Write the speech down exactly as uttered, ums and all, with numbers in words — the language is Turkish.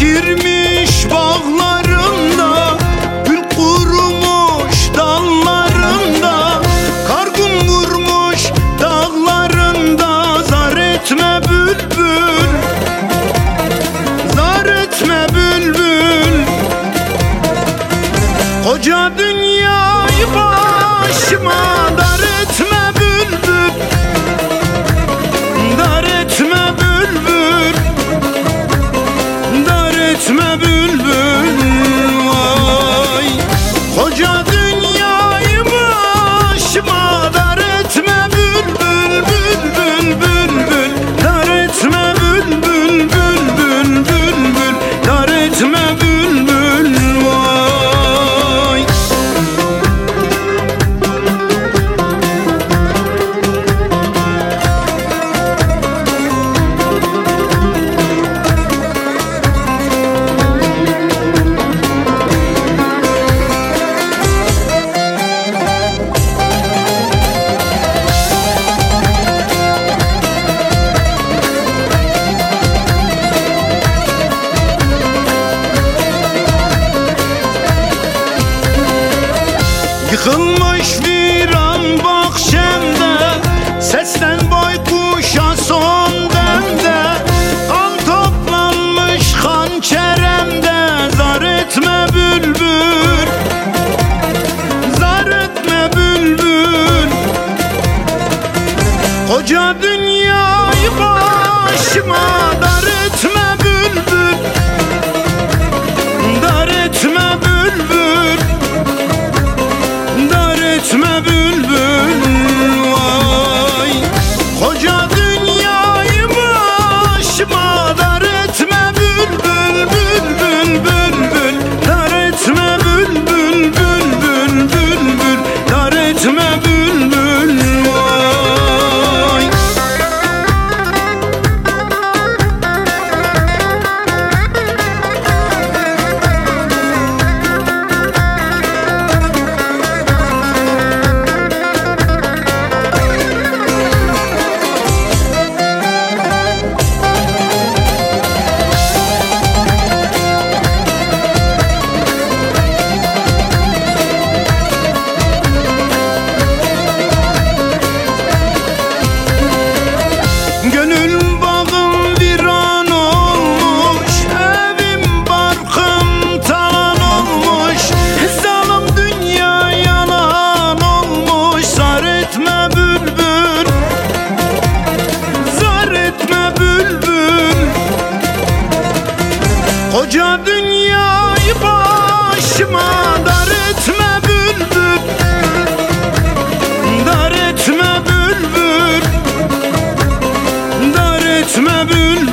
girmiş bağlarımda, gül kurumuş dallarında, kargun vurmuş dağlarında. Zar etme bülbül, zar etme bülbül, koca dünyayı başıma dar etme bülbül, dar etme bülbül, dar etme bülbül. Vay, koca dünyayı başıma dar etme bülbül, bülbül, bülbül, dar etme bülbül, bülbül, bülbül, dar etme bülbül. Vay. Yıkılmış viran bahçemde, sesten baykuşa son demde, kan toplanmış hançeremde. Zar etme bülbül, zar etme bülbül, koca dünyayı başıma dar etme bülbül, dar etme bülbül, dar etme bülbül. Vay, koca dünyayı başıma dar etme bülbül, bülbül, bülbül, dar etme bülbül, bülbül, bülbül, dar etme bülbül. Vay. Gönül bağım viran olmuş, evim barkım talan olmuş, zalim dünya yalan olmuş. Zar etme bülbül, zar etme bülbül, koca dünyayı başıma dar etme bülbül, dar etme bülbül, dar etme bülbül.